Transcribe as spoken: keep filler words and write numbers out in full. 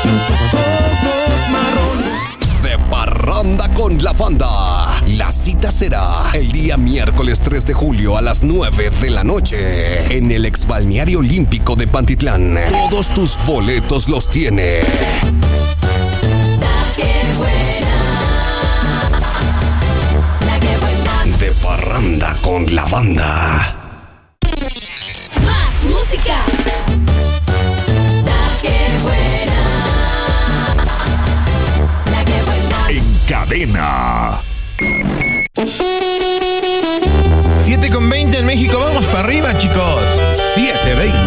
ojos marrones. De parranda con la banda. La cita será el día miércoles tres de julio a las nueve de la noche en el exbalneario olímpico de Pantitlán. Todos tus boletos los tiene La que buena. La que buena. De parranda con la banda. Más música. La que buena. La que buena. En cadena. siete con veinte en México. Vamos para arriba, chicos. siete veinte.